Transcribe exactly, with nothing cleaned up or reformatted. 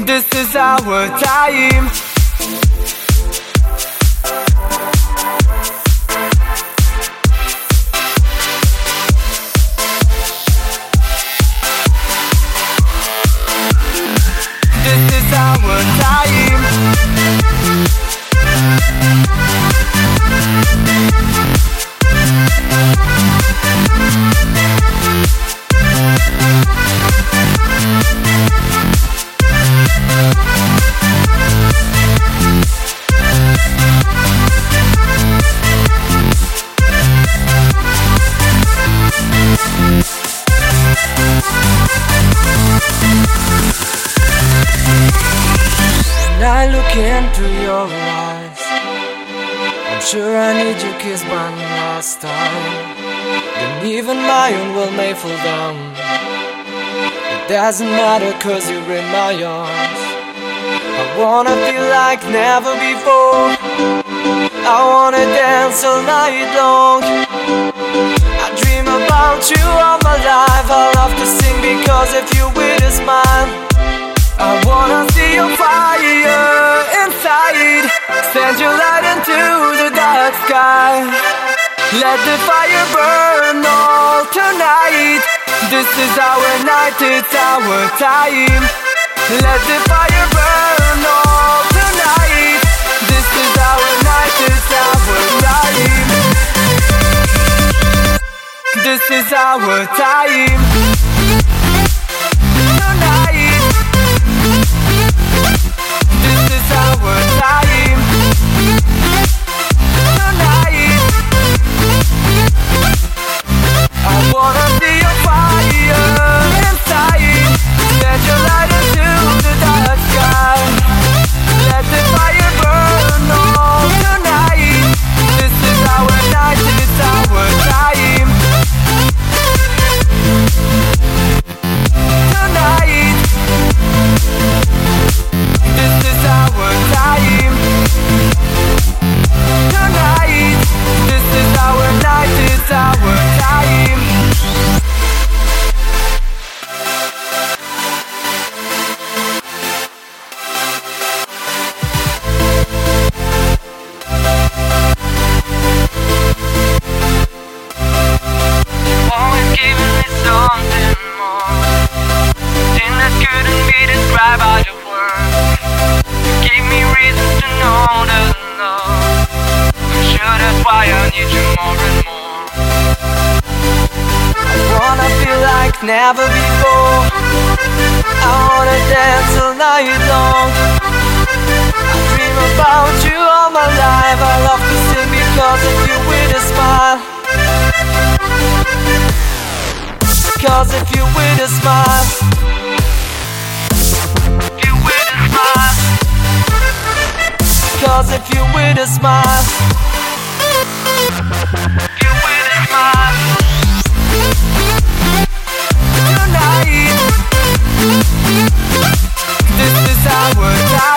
This is our time. This is our time. When I look into your eyes, I'm sure I need your kiss one last time. Then even my own will may fall down. It doesn't matter cause you're in my arms. I wanna feel like never before. I wanna dance all night long. I dream about you all my life. I love to sing because of you with a smile. I wanna see your fire inside. Send your light into the dark sky. Let the fire burn all tonight. This is our night, it's our time. Let the fire burn all tonight. This is our night, it's our time. This is our time. Tonight. This is our time. Tonight. I wanna see your fire inside. Set your light into the dark sky. Let the fire burn all tonight. This is our night, it's our time. Tonight. This is our time. Tonight. This is our night, it's our time. Always giving me something more. Thing that couldn't be described by the words. Give me reasons to know there's love. I'm sure that's why I need you more and more. I wanna feel like never before. I wanna dance all night long. I dream about you all my life. I love to sing because of you with a smile. Because of you with a smile. You with a smile. Because of you with a smile. You with a smile. Tonight. This is our time.